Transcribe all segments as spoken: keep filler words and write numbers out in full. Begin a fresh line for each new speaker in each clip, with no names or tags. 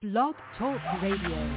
Blog Talk Radio.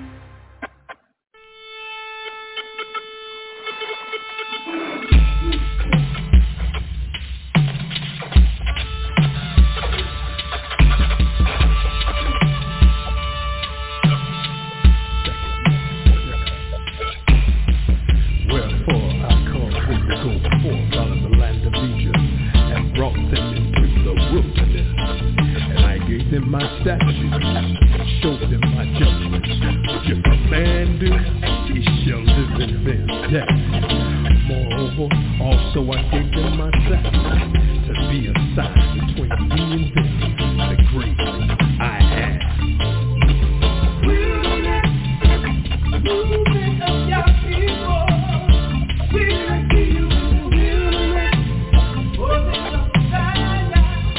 My statutes, showed them my judgments. If a man do, he shall live in their death. Moreover, also I gave them my statutes to be a sign between me and them, the great I am. Movement of your people, we can see you in the wilderness, holding up the Zion.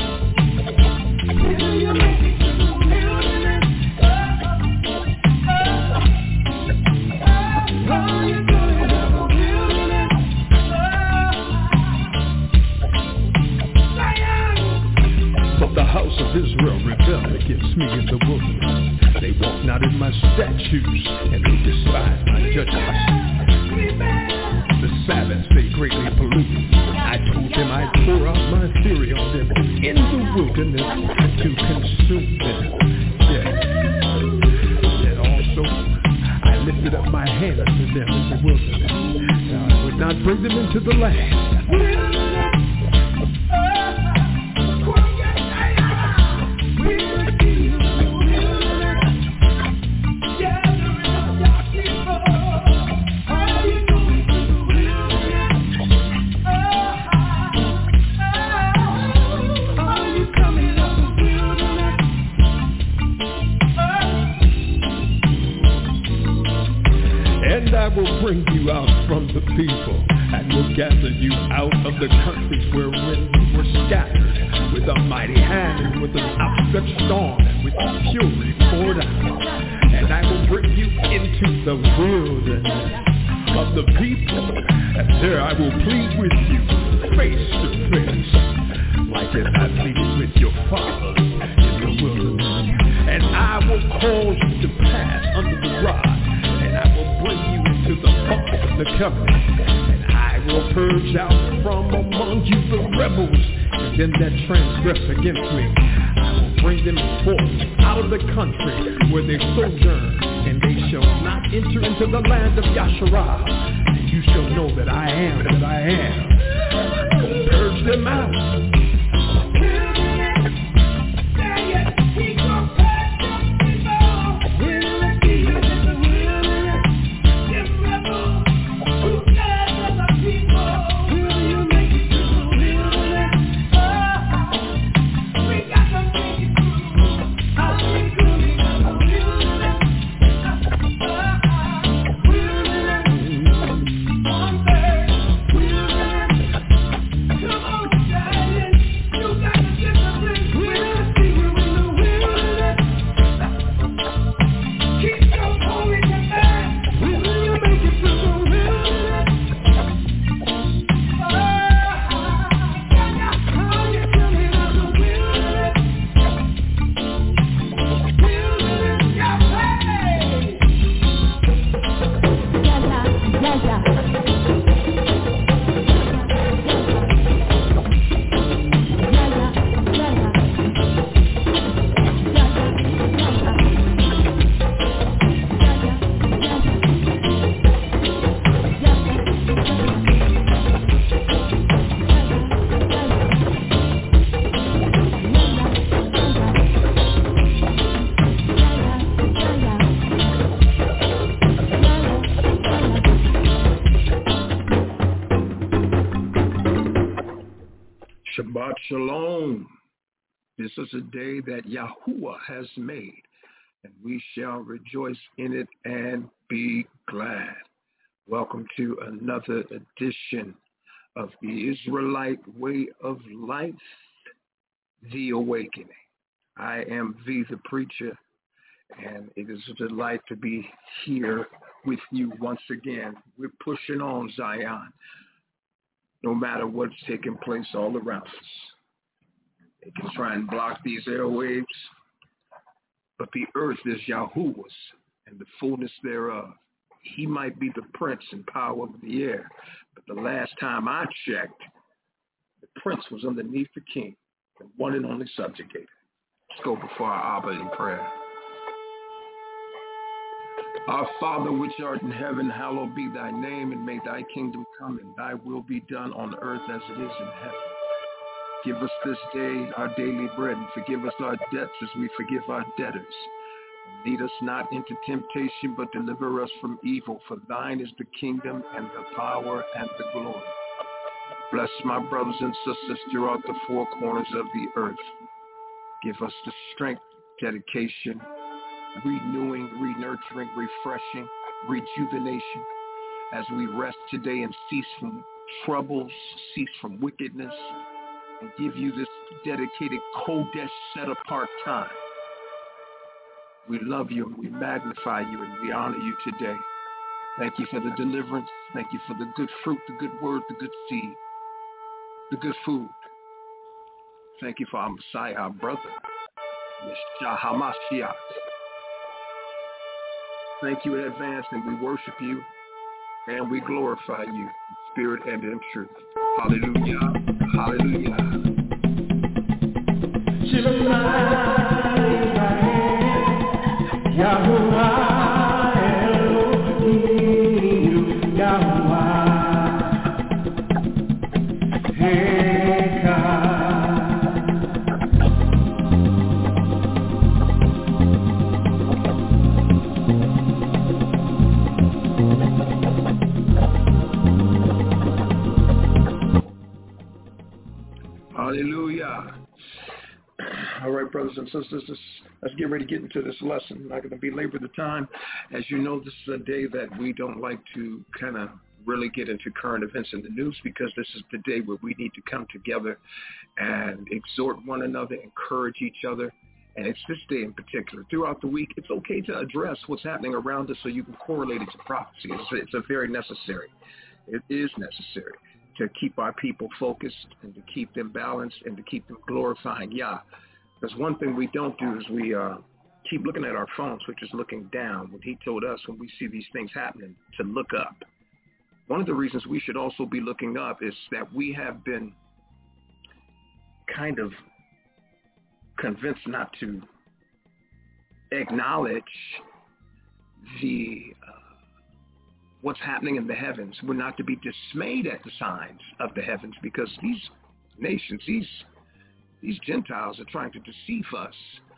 Will you make it to the wilderness? Oh, oh, oh, oh, you're going to the wilderness. Oh, Zion. But the house of Israel rebelled against me in the wilderness. They walk not in my statutes, and they despise my judgments. The Sabbaths they greatly polluted. I told them I'd pour out my fury on them in the wilderness to consume them. Yes. And also, I lifted up my hand unto them in the wilderness. Now I would not bring them into the land. I will bring you out from the people, and will gather you out of the countries wherein you were scattered, with a mighty hand, and with an outstretched arm, and with fury poured out. And I will bring you into the wilderness of the people, and there I will plead with you face to face, like as I pleaded with your fathers in the wilderness. And I will cause you to pass under the rod, and I will bring you to the bond of the covenant, and I will purge out from among you the rebels, and them that transgress against me. I will bring them forth out of the country where they sojourn, and they shall not enter into the land of Yasharah. And you shall know that I am that I am. I will purge them out. Shabbat Shalom. This is a day that Yahuwah has made, and we shall rejoice in it and be glad. Welcome to another edition of the Israelite Way of Life, The Awakening. I am V the Preacher, and it is a delight to be here with you once again. We're pushing on, Zion, no matter what's taking place all around us. They can try and block these airwaves,
but the earth is Yahuwah's and the fullness thereof. He might be the prince and power of the air, but the last time I checked, the prince was underneath the king, the one and only subjugator. Let's go before our Abba in prayer. Our Father which art in heaven, hallowed be thy name, and may thy kingdom come, and thy will be done on earth as it is in heaven. Give us this day our daily bread, and forgive us our debts as we forgive our debtors. And lead us not into temptation, but deliver us from evil. For thine is the kingdom and the power and the glory. Bless my brothers and sisters throughout the four corners of the earth. Give us the strength, dedication, renewing, re-nurturing, refreshing, rejuvenation as we rest today and cease from troubles, cease from wickedness, and give you this dedicated Kodesh set-apart time. We love you and we magnify you and we honor you today. Thank you for the deliverance. Thank you for the good fruit, the good word, the good seed, the good food. Thank you for our Messiah, our brother, Yeshua HaMashiach. Thank you in advance, and we worship you and we glorify you in spirit and in truth. Hallelujah. Hallelujah. Hallelujah. All right, brothers and sisters, let's, let's get ready to get into this lesson. I'm not going to belabor the time. As you know, this is a day that we don't like to kind of really get into current events in the news, because this is the day where we need to come together and exhort one another, encourage each other. And it's this day in particular. Throughout the week, it's okay to address what's happening around us so you can correlate it to prophecy. It's, it's a very necessary. It is necessary to keep our people focused and to keep them balanced and to keep them glorifying Yah. Because one thing we don't do is we uh, keep looking at our phones, which is looking down, when he told us when we see these things happening to look up. One of the reasons we should also be looking up is that we have been kind of convinced not to acknowledge the uh, what's happening in the heavens. We're not to be dismayed at the signs of the heavens, because these nations, these these Gentiles are trying to deceive us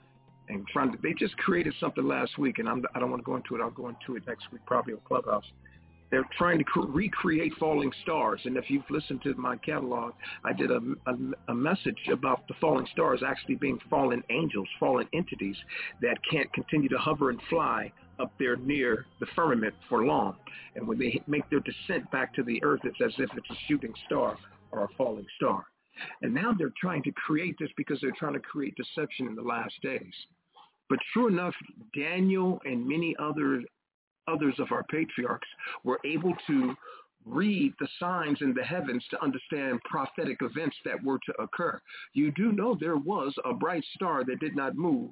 and trying to, they just created something last week, and I'm, I don't want to go into it. I'll go into it next week, probably on Clubhouse. They're trying to cre- recreate falling stars. And if you've listened to my catalog, I did a, a, a message about the falling stars actually being fallen angels, fallen entities that can't continue to hover and fly up there near the firmament for long. And when they make their descent back to the earth, it's as if it's a shooting star or a falling star. And now they're trying to create this because they're trying to create deception in the last days. But true enough, Daniel and many other others of our patriarchs were able to read the signs in the heavens to understand prophetic events that were to occur. You do know there was a bright star that did not move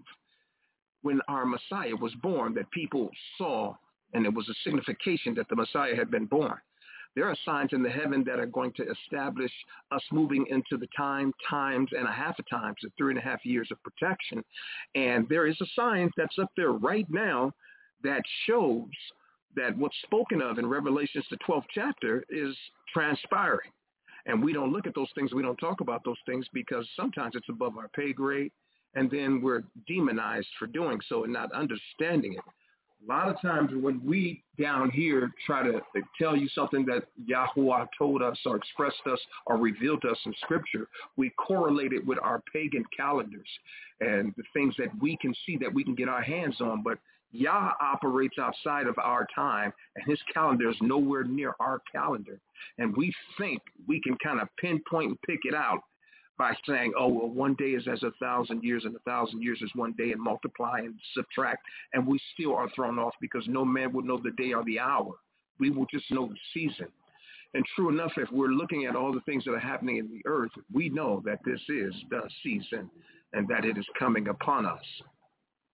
when our Messiah was born, that people saw, and it was a signification that the Messiah had been born. There are signs in the heaven that are going to establish us moving into the time, times and a half a times, the three and a half years of protection. And there is a sign that's up there right now that shows that what's spoken of in Revelations, the twelfth chapter, is transpiring. And we don't look at those things. We don't talk about those things because sometimes it's above our pay grade, and then we're demonized for doing so and not understanding it. A lot of times when we down here try to tell you something that Yahuwah told us or expressed us or revealed to us in Scripture, we correlate it with our pagan calendars and the things that we can see that we can get our hands on. But Yah operates outside of our time, and his calendar is nowhere near our calendar. And we think we can kind of pinpoint and pick it out by saying, oh, well, one day is as a thousand years, and a thousand years is one day, and multiply and subtract. And we still are thrown off because no man will know the day or the hour. We will just know the season. And true enough, if we're looking at all the things that are happening in the earth, we know that this is the season and that it is coming upon us.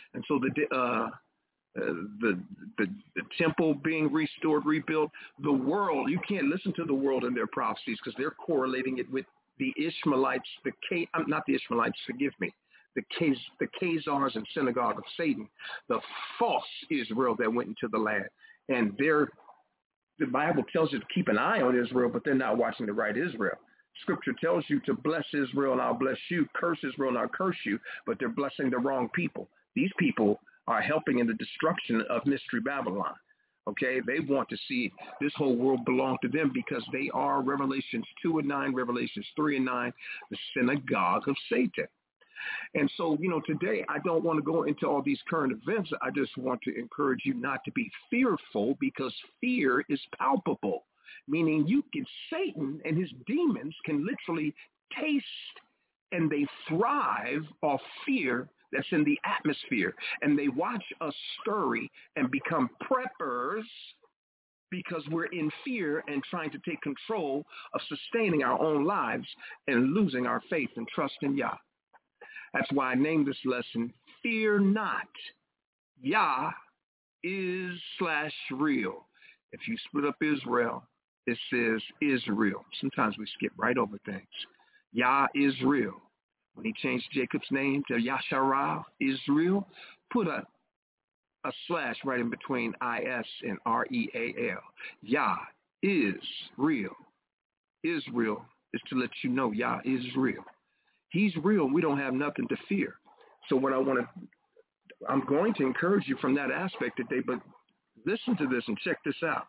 And so the uh, uh, the, the the temple being restored, rebuilt, the world, you can't listen to the world and their prophecies because they're correlating it with the Ishmaelites, the K, I'm not the Ishmaelites, forgive me, the K, the Khazars and synagogue of Satan, the false Israel that went into the land. And they're, the Bible tells you to keep an eye on Israel, but they're not watching the right Israel. Scripture tells you to bless Israel and I'll bless you, curse Israel and I'll curse you, but they're blessing the wrong people. These people are helping in the destruction of Mystery Babylon. Okay, they want to see this whole world belong to them because they are, Revelations two and nine, Revelations three and nine, the synagogue of Satan. And so, you know, today I don't want to go into all these current events. I just want to encourage you not to be fearful because fear is palpable, meaning you can, Satan and his demons can literally taste and they thrive off fear that's in the atmosphere. And they watch us scurry and become preppers because we're in fear and trying to take control of sustaining our own lives and losing our faith and trust in Yah. That's why I named this lesson, Fear Not. Yah is slash real. If you split up Israel, it says Israel. Sometimes we skip right over things. Yah is real. When he changed Jacob's name to Yasharal, Israel, put a, a slash right in between I S and R E A L. Yah is real. Israel is to let you know Yah is real. He's real. We don't have nothing to fear. So what I want to, I'm going to encourage you from that aspect today, but listen to this and check this out.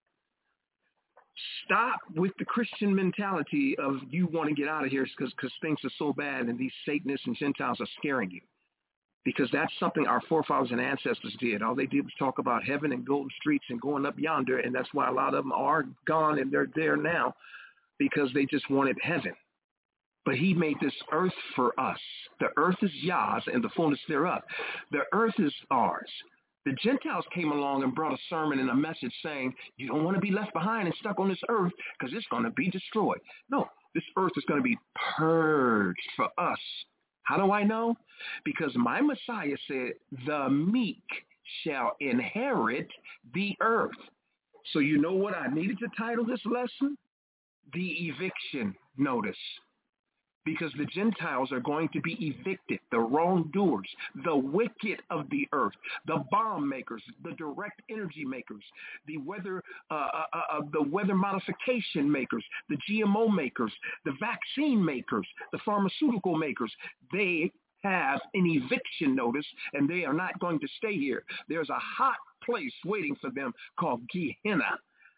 Stop with the Christian mentality of you want to get out of here because because things are so bad and these Satanists and Gentiles are scaring you. Because that's something our forefathers and ancestors did. All they did was talk about heaven and golden streets and going up yonder, and that's why a lot of them are gone and they're there now because they just wanted heaven. But he made this earth for us. The earth is Yah's and the fullness thereof. The earth is ours. The Gentiles came along and brought a sermon and a message saying, you don't want to be left behind and stuck on this earth because it's going to be destroyed. No, this earth is going to be purged for us. How do I know? Because my Messiah said, the meek shall inherit the earth. So you know what I needed to title this lesson? The eviction notice. Because the Gentiles are going to be evicted, the wrongdoers, the wicked of the earth, the bomb makers, the direct energy makers, the weather, uh, uh, uh, the weather modification makers, the G M O makers, the vaccine makers, the pharmaceutical makers. They have an eviction notice, and they are not going to stay here. There's a hot place waiting for them called Gehenna,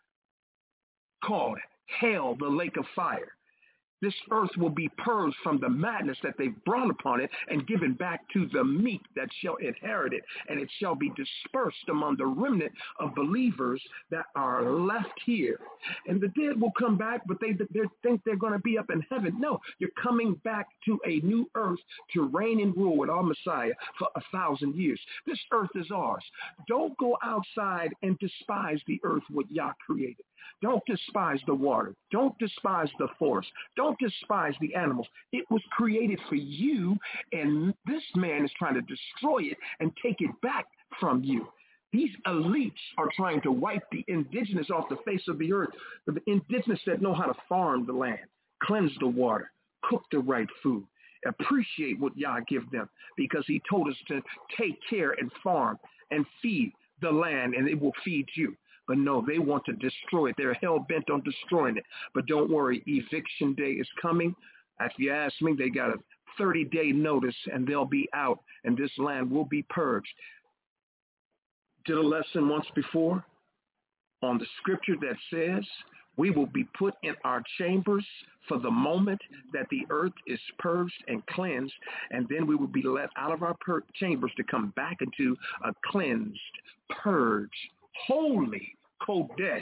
called hell, the lake of fire. This earth will be purged from the madness that they've brought upon it and given back to the meek that shall inherit it. And it shall be dispersed among the remnant of believers that are left here. And the dead will come back, but they, they think they're going to be up in heaven. No, you're coming back to a new earth to reign and rule with our Messiah for a thousand years. This earth is ours. Don't go outside and despise the earth what Yah created. Don't despise the water. Don't despise the forest. Don't despise the animals. It was created for you, and this man is trying to destroy it and take it back from you. These elites are trying to wipe the indigenous off the face of the earth, the indigenous that know how to farm the land, cleanse the water, cook the right food, appreciate what Yah give them, because he told us to take care and farm and feed the land, and it will feed you. But no, they want to destroy it. They're hell-bent on destroying it. But don't worry, eviction day is coming. If you ask me, they got a thirty-day notice, and they'll be out, and this land will be purged. Did a lesson once before on the scripture that says we will be put in our chambers for the moment that the earth is purged and cleansed, and then we will be let out of our pur- chambers to come back into a cleansed, purged, holy Kodesh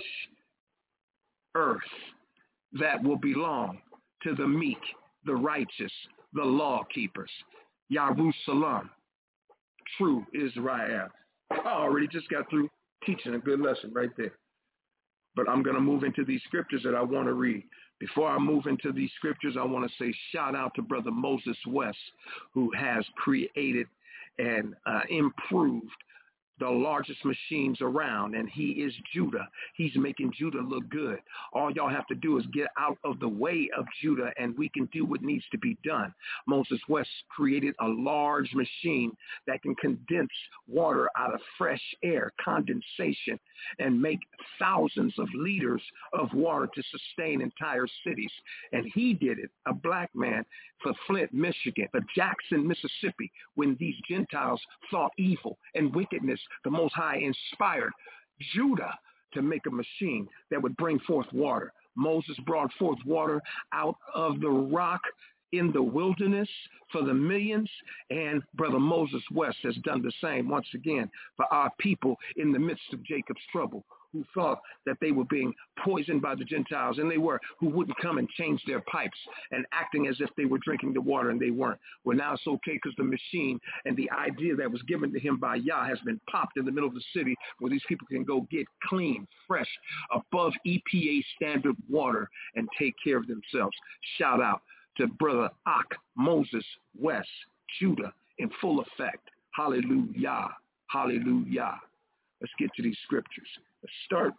earth that will belong to the meek, the righteous, the law keepers. Jerusalem, true Israel. I already just got through teaching a good lesson right there. But I'm going to move into these scriptures that I want to read. Before I move into these scriptures, I want to say shout out to Brother Moses West, who has created and uh, improved the largest machines around, and he is Judah. He's making Judah look good. All y'all have to do is get out of the way of Judah, and we can do what needs to be done. Moses West created a large machine that can condense water out of fresh air, condensation, and make thousands of liters of water to sustain entire cities. And he did it, a black man, for Flint, Michigan, for Jackson, Mississippi, when these Gentiles thought evil and wickedness. The Most High inspired Judah to make a machine that would bring forth water. Moses brought forth water out of the rock in the wilderness for the millions, and Brother Moses West has done the same once again for our people in the midst of Jacob's trouble, who thought that they were being poisoned by the Gentiles, and they were, who wouldn't come and change their pipes and acting as if they were drinking the water, and they weren't. Well, now it's okay because the machine and the idea that was given to him by Yah has been popped in the middle of the city where these people can go get clean, fresh, above E P A standard water and take care of themselves. Shout out to Brother Ak Moses West, Judah, in full effect. Hallelujah. Hallelujah. Let's get to these scriptures. Let's start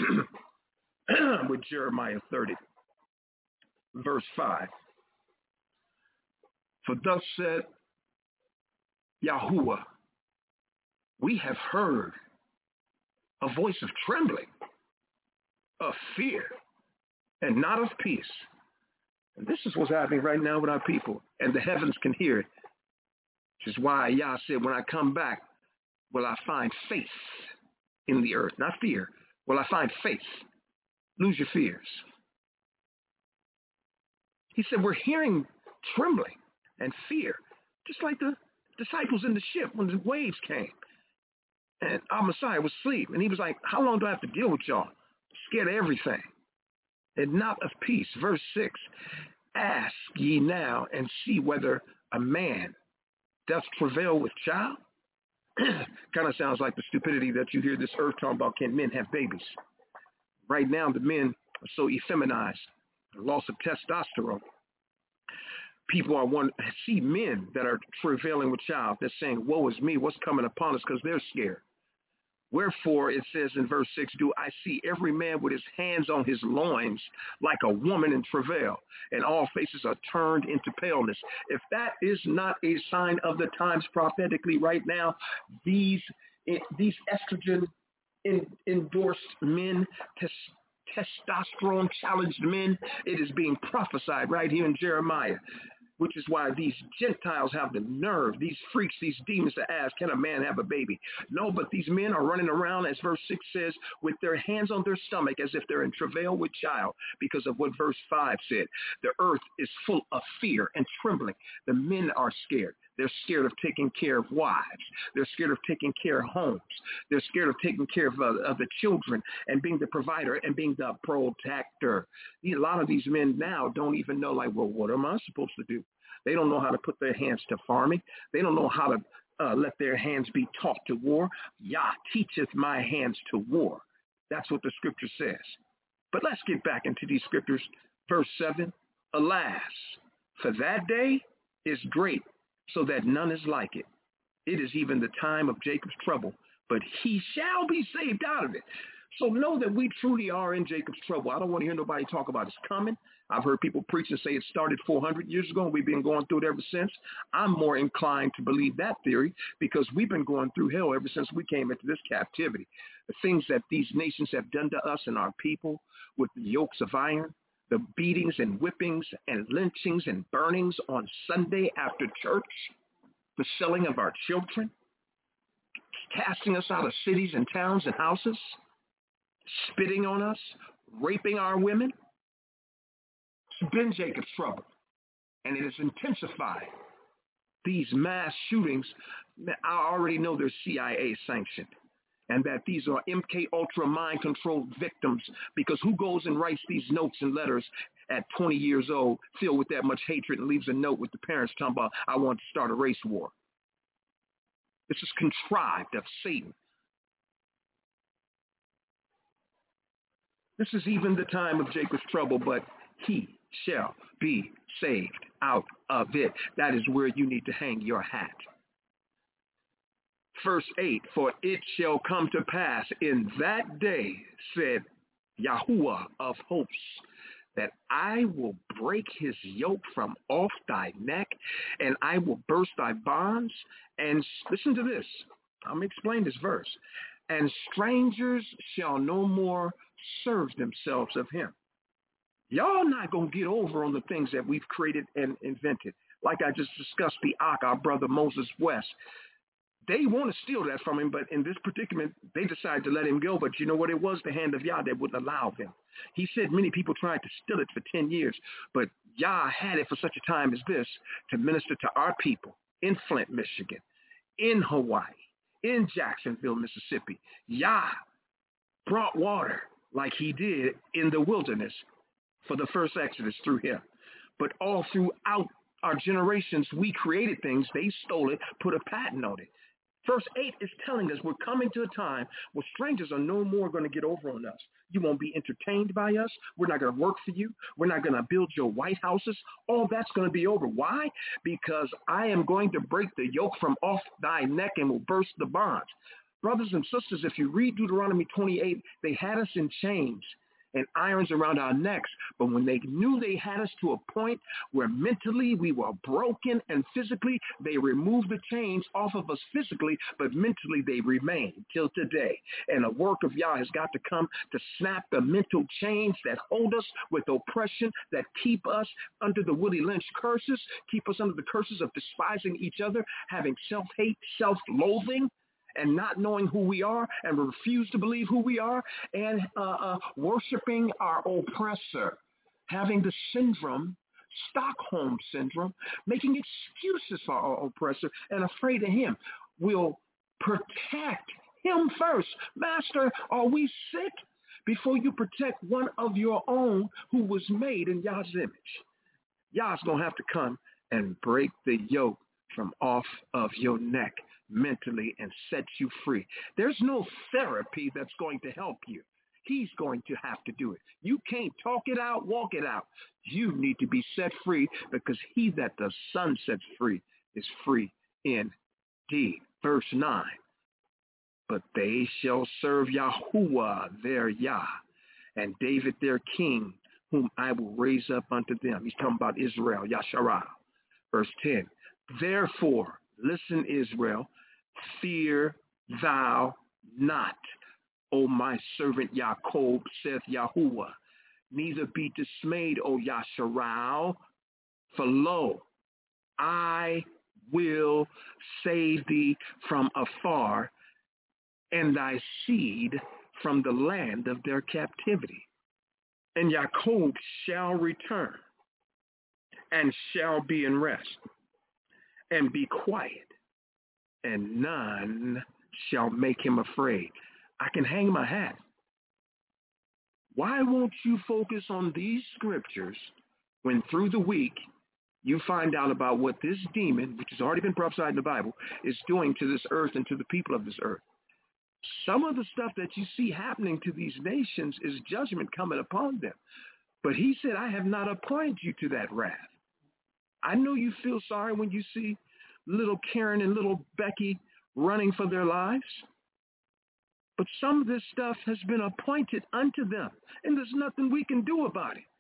with Jeremiah thirty, verse five. For thus said Yahuwah, we have heard a voice of trembling, of fear, and not of peace. And this is what's happening right now with our people, and the heavens can hear it, which is why Yah said, when I come back, will I find faith in the earth, not fear. Will I find faith? Lose your fears. He said, we're hearing trembling and fear, just like the disciples in the ship when the waves came. And our Messiah was asleep. And he was like, how long do I have to deal with y'all? Scared of everything and not of peace. Verse six, ask ye now and see whether a man doth travail with child. Kind of sounds like the stupidity that you hear this earth talking about, can men have babies? Right now, the men are so effeminized, the loss of testosterone. People are one, see men that are travailing with child. They're saying, woe is me, what's coming upon us, because they're scared. Wherefore, it says in verse six, do I see every man with his hands on his loins like a woman in travail, and all faces are turned into paleness. If that is not a sign of the times prophetically right now, these these estrogen in, endorsed men, tes, testosterone challenged men, it is being prophesied right here in Jeremiah. Which is why these Gentiles have the nerve, these freaks, these demons to ask, can a man have a baby? No, but these men are running around, as verse six says, with their hands on their stomach as if they're in travail with child because of what verse five said. The earth is full of fear and trembling. The men are scared. They're scared of taking care of wives. They're scared of taking care of homes. They're scared of taking care of, uh, of the children and being the provider and being the protector. A lot of these men now don't even know, like, well, what am I supposed to do? They don't know how to put their hands to farming. They don't know how to uh, let their hands be taught to war. Yah teacheth my hands to war. That's what the scripture says. But let's get back into these scriptures. Verse seven, alas, for that day is great, so that none is like it. It is even the time of Jacob's trouble, but he shall be saved out of it. So know that we truly are in Jacob's trouble. I don't want to hear nobody talk about it's coming. I've heard people preach and say it started four hundred years ago, and we've been going through it ever since. I'm more inclined to believe that theory because we've been going through hell ever since we came into this captivity. The things that these nations have done to us and our people with the yokes of iron, the beatings and whippings and lynchings and burnings on Sunday after church, the selling of our children, casting us out of cities and towns and houses, spitting on us, raping our women. It's been Jacob's trouble, and it has intensified. These mass shootings, I already know they're C I A sanctioned, and that these are M K Ultra mind-controlled victims, because who goes and writes these notes and letters at twenty years old filled with that much hatred and leaves a note with the parents talking about, I want to start a race war? This is contrived of Satan. This is even the time of Jacob's trouble, but he shall be saved out of it. That is where you need to hang your hat. Verse eight, for it shall come to pass in that day, said Yahuwah of hosts, that I will break his yoke from off thy neck, and I will burst thy bonds. And listen to this. I'm going to explain this verse. And strangers shall no more serve themselves of him. Y'all not going to get over on the things that we've created and invented. Like I just discussed, the Ak, our brother Moses West. They want to steal that from him, but in this predicament, they decided to let him go. But you know what? It was the hand of Yah that wouldn't allow him. He said many people tried to steal it for ten years, but Yah had it for such a time as this to minister to our people in Flint, Michigan, in Hawaii, in Jacksonville, Mississippi. Yah brought water like he did in the wilderness for the first Exodus through him. But all throughout our generations, we created things. They stole it, put a patent on it. Verse eight is telling us we're coming to a time where strangers are no more going to get over on us. You won't be entertained by us. We're not going to work for you. We're not going to build your White Houses. All that's going to be over. Why? Because I am going to break the yoke from off thy neck and will burst the bonds. Brothers and sisters, if you read Deuteronomy twenty-eight, they had us in chains and irons around our necks. But when they knew they had us to a point where mentally we were broken and physically, they removed the chains off of us physically, but mentally they remain till today. And the work of Yah has got to come to snap the mental chains that hold us with oppression, that keep us under the Willie Lynch curses, keep us under the curses of despising each other, having self-hate, self-loathing, and not knowing who we are and refuse to believe who we are, and uh, uh, worshiping our oppressor, having the syndrome, Stockholm syndrome, making excuses for our oppressor and afraid of him. We'll protect him first. Master, are we sick? Before you protect one of your own who was made in Yah's image. Yah's going to have to come and break the yoke from off of your neck mentally and set you free. There's no therapy that's going to help you. He's going to have to do it. You can't talk it out, walk it out. You need to be set free, because he that the Son sets free is free indeed. Verse nine, but they shall serve Yahuwah their Yah, and David their king, whom I will raise up unto them. He's talking about Israel, Yasharal. Verse ten, therefore, listen, Israel, fear thou not, O my servant Jacob, saith Yahuwah. Neither be dismayed, O Yasharal, for lo, I will save thee from afar, and thy seed from the land of their captivity. And Jacob shall return, and shall be in rest, and be quiet, and none shall make him afraid. I can hang my hat. Why won't you focus on these scriptures when through the week you find out about what this demon, which has already been prophesied in the Bible, is doing to this earth and to the people of this earth? Some of the stuff that you see happening to these nations is judgment coming upon them. But he said, I have not appointed you to that wrath. I know you feel sorry when you see little Karen and little Becky running for their lives. But some of this stuff has been appointed unto them, and there's nothing we can do about it.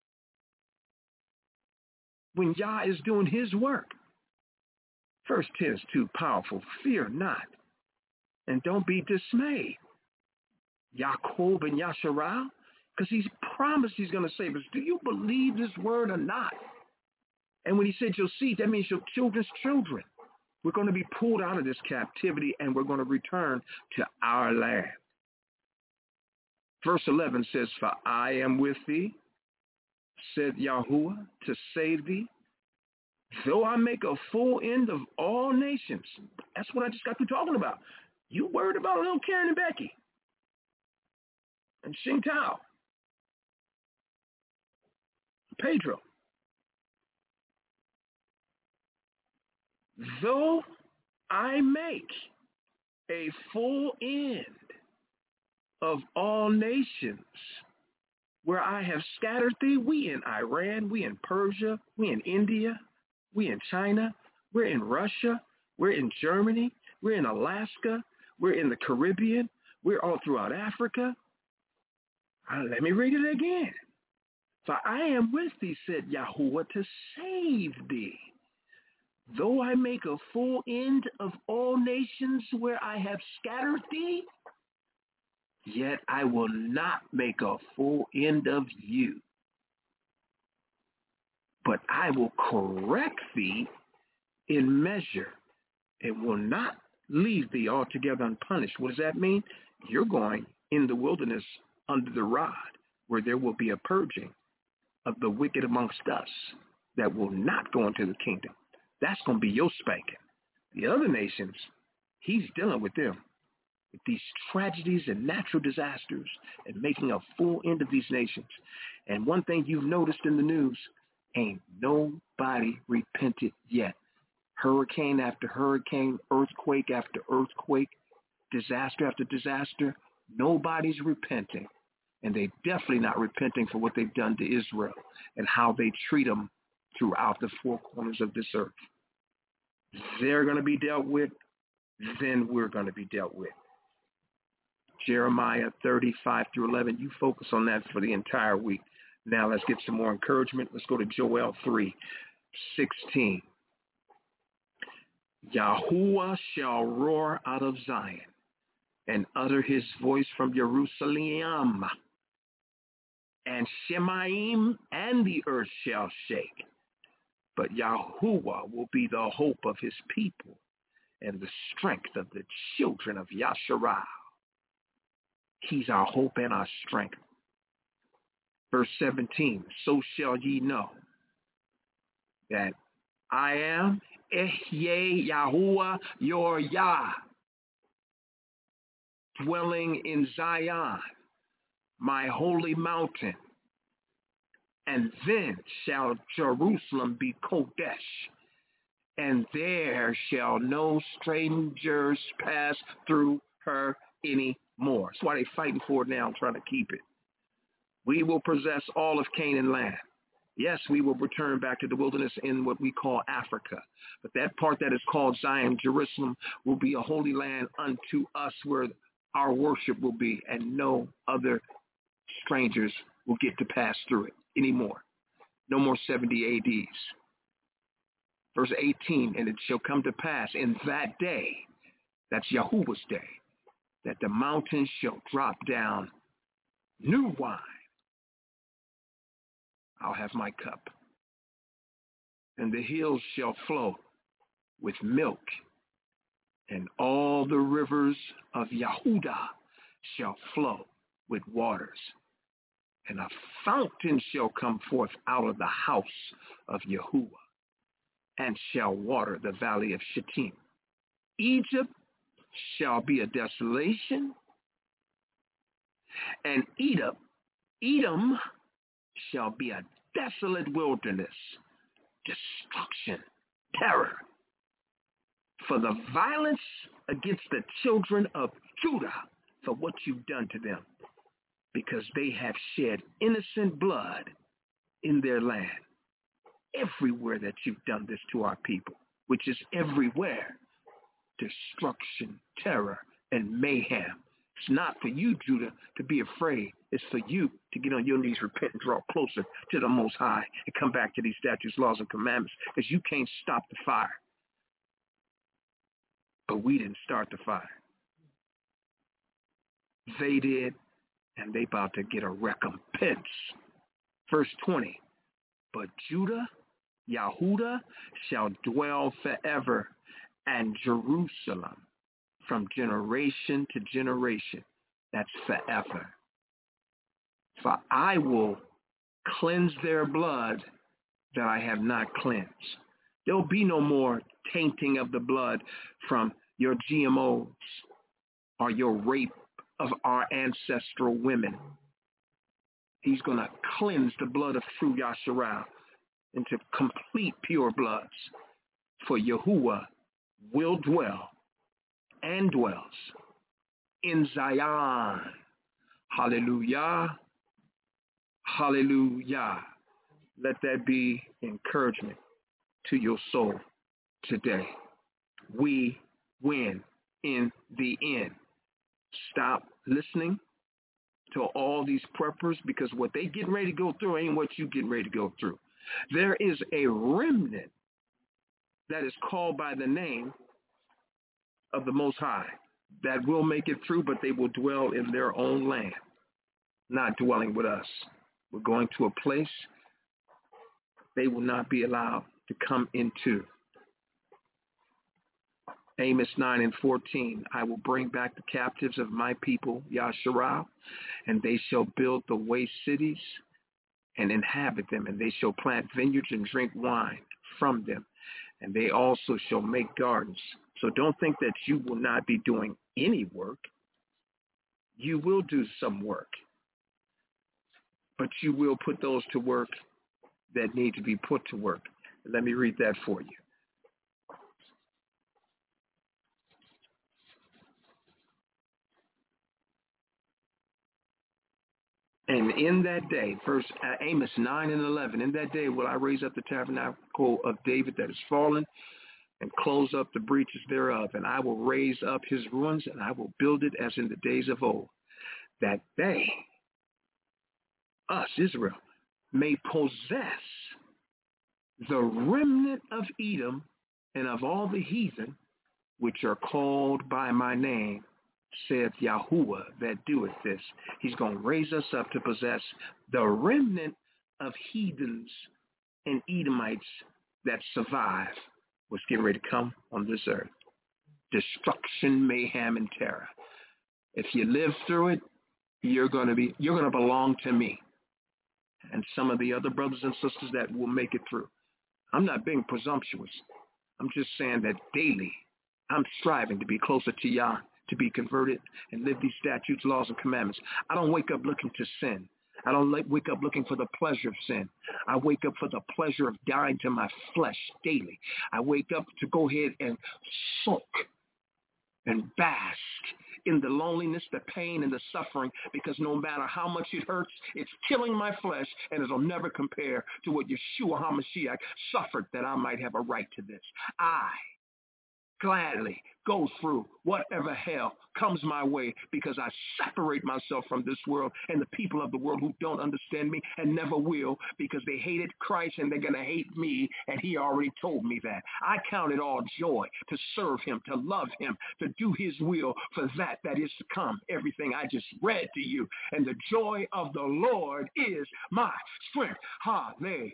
When Yah is doing his work. Verse ten is too powerful. Fear not, and don't be dismayed. Jacob and Yasharal, because he's promised he's going to save us. Do you believe this word or not? And when he said your seed, that means your children's children. We're going to be pulled out of this captivity, and we're going to return to our land. Verse eleven says, for I am with thee, said Yahuwah, to save thee, though I make a full end of all nations. That's what I just got through talking about. You worried about little Karen and Becky and Xing Tao, Pedro. Though I make a full end of all nations where I have scattered thee, we in Iran, we in Persia, we in India, we in China, we're in Russia, we're in Germany, We're in Alaska. We're in the Caribbean. We're all throughout Africa. Uh, let me read it again. For I am with thee, said Yahuwah, to save thee. Though I make a full end of all nations where I have scattered thee, yet I will not make a full end of you. But I will correct thee in measure and will not leave thee altogether unpunished. What does that mean? You're going in the wilderness under the rod, where there will be a purging of the wicked amongst us that will not go into the kingdom. That's going to be your spanking. The other nations, he's dealing with them, with these tragedies and natural disasters and making a full end of these nations. And one thing you've noticed in the news, ain't nobody repented yet. Hurricane after hurricane, earthquake after earthquake, disaster after disaster, nobody's repenting. And they're definitely not repenting for what they've done to Israel and how they treat them throughout the four corners of this earth. They're going to be dealt with, then we're going to be dealt with. Jeremiah thirty-five through eleven, you focus on that for the entire week. Now let's get some more encouragement. Let's go to Joel three sixteen. Yahuwah shall roar out of Zion and utter his voice from Jerusalem, and Shemaim and the earth shall shake. But Yahuwah will be the hope of his people and the strength of the children of Yasharal. He's our hope and our strength. Verse seventeen, so shall ye know that I am Ehyeh Yahuwah your Yah, dwelling in Zion, my holy mountain. And then shall Jerusalem be Kodesh, and there shall no strangers pass through her any more. That's why they're fighting for it now, trying to keep it. We will possess all of Canaan land. Yes, we will return back to the wilderness in what we call Africa. But that part that is called Zion, Jerusalem, will be a holy land unto us where our worship will be, and no other strangers will get to pass through it anymore. No more seventy A Ds. Verse eighteen, and it shall come to pass in that day, that's Yahuwah's day, that the mountains shall drop down new wine. I'll have my cup. And the hills shall flow with milk, and all the rivers of Yehudah shall flow with waters. And a fountain shall come forth out of the house of Yahuwah, and shall water the valley of Shittim. Egypt shall be a desolation, and Edom, Edom shall be a desolate wilderness, destruction, terror. For the violence against the children of Judah, for what you've done to them, because they have shed innocent blood in their land. Everywhere that you've done this to our people, which is everywhere, destruction, terror, and mayhem. It's not for you, Judah, to be afraid. It's for you to get on your knees, repent, and draw closer to the Most High, and come back to these statutes, laws, and commandments, because you can't stop the fire. But we didn't start the fire. They did, and they about to get a recompense. Verse twenty, but Judah, Yahudah, shall dwell forever, and Jerusalem from generation to generation. That's forever. For I will cleanse their blood that I have not cleansed. There'll be no more tainting of the blood from your G M Os or your rape of our ancestral women. He's going to cleanse the blood of true Yasharal into complete pure bloods. For Yahuwah will dwell and dwells in Zion. Hallelujah. Hallelujah. Let that be encouragement to your soul today. We win. in the end. Stop listening to all these preppers, because what they getting ready to go through ain't what you getting ready to go through. There is a remnant that is called by the name of the Most High that will make it through, but they will dwell in their own land, not dwelling with us. We're going to a place they will not be allowed to come into. Amos nine and fourteen, I will bring back the captives of my people, Yasharah, and they shall build the waste cities and inhabit them, and they shall plant vineyards and drink wine from them, and they also shall make gardens. So don't think that you will not be doing any work. You will do some work, but you will put those to work that need to be put to work. Let me read that for you. And in that day, verse uh, Amos nine and eleven, in that day will I raise up the tabernacle of David that is fallen and close up the breaches thereof. And I will raise up his ruins, and I will build it as in the days of old, that they, us, Israel, may possess the remnant of Edom and of all the heathen which are called by my name, saith Yahuwah that doeth this. He's going to raise us up to possess the remnant of heathens and Edomites that survive what's getting ready to come on this earth. Destruction, mayhem, and terror. If you live through it, you're going to be, you're going to belong to me and some of the other brothers and sisters that will make it through. I'm not being presumptuous. I'm just saying that daily I'm striving to be closer to Yah, to be converted and live these statutes, laws, and commandments. I don't wake up looking to sin. I don't wake up looking for the pleasure of sin. I wake up for the pleasure of dying to my flesh daily. I wake up to go ahead and soak and bask in the loneliness, the pain, and the suffering, because no matter how much it hurts, it's killing my flesh, and it'll never compare to what Yeshua HaMashiach suffered that I might have a right to this. I gladly go through whatever hell comes my way, because I separate myself from this world and the people of the world who don't understand me and never will, because they hated Christ and they're going to hate me, and he already told me that. I count it all joy to serve him, to love him, to do his will, for that that is to come. Everything I just read to you. And the joy of the Lord is my strength. Hallelujah.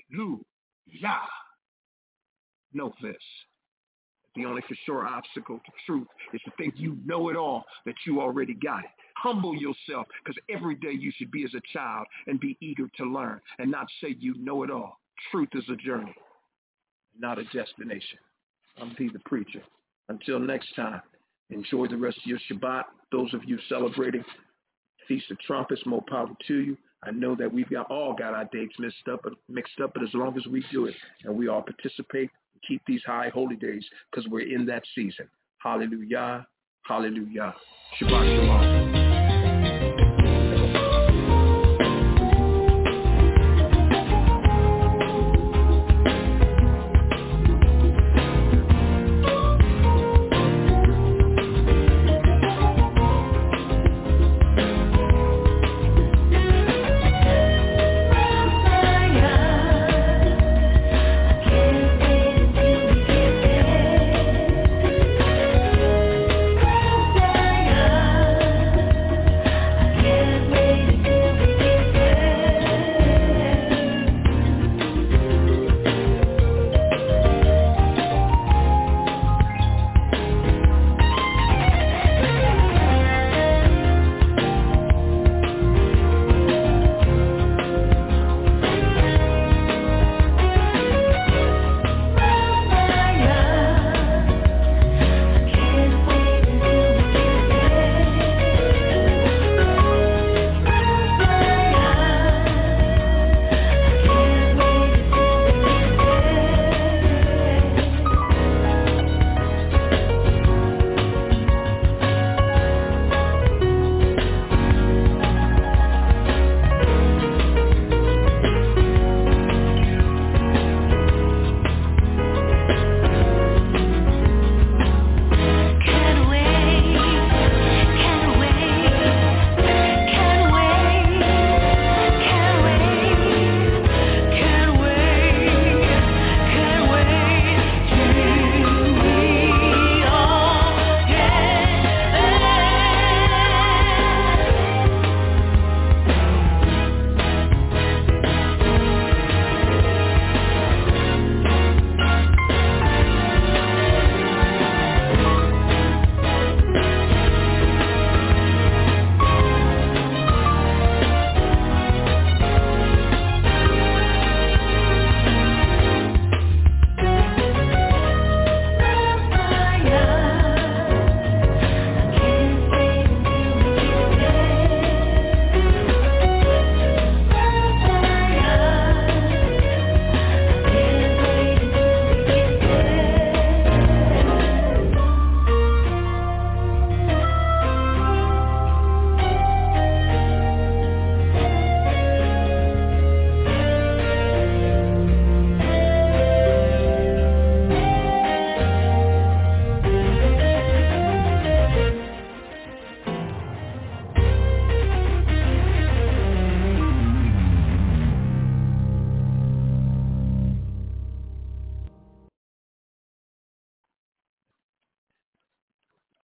Know this. The only for sure obstacle to truth is to think you know it all, that you already got it. Humble yourself, because every day you should be as a child and be eager to learn and not say you know it all. Truth is a journey, not a destination. I'm P the Preacher. Until next time, enjoy the rest of your Shabbat. Those of you celebrating Feast of Trumpets, more power to you. I know that we've got all got our dates mixed up, but mixed up, but as long as we do it and we all participate, keep these high holy days, because we're in that season. Hallelujah. Hallelujah. Shabbat shalom.